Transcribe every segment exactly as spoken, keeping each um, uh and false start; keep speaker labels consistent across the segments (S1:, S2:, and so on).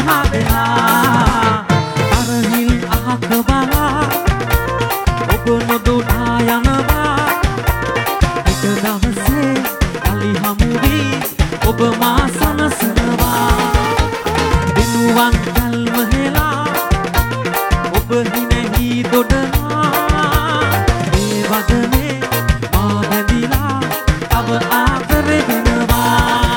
S1: වහදෙනා අරහින් අහක බලා ඔබ නොදොඩා යනවා එක දවසේ අලි හමු වී ඔබ මා සනසනවා දිනුවන් කල්ම හෙලා ඔබ හිනෙහි දොඩනා මේ වදනේ මා බැඳිලා තව ආදරේ වෙනවා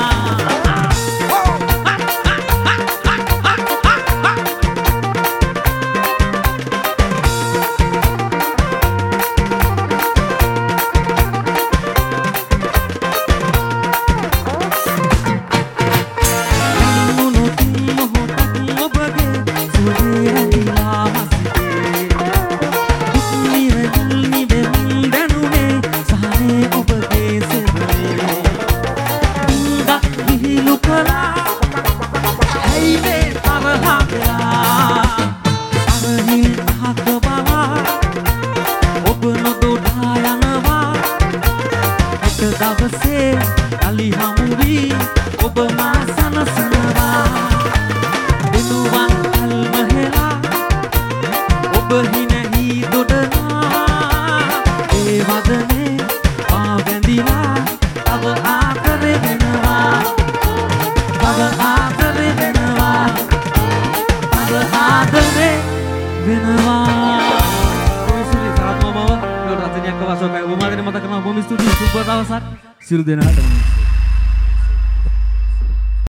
S1: දවසේ අලි හමු වී ඔබ මා සනසනවා දිනුවන් කල්ම හෙලා ඔබ හිනෙහි දොඩනා ඒ වදනේ මා බැඳිලා තව ආදරේ වෙනවා තව ආදරේ වෙනවා තව ආදරේ වෙනවා Silu Denata.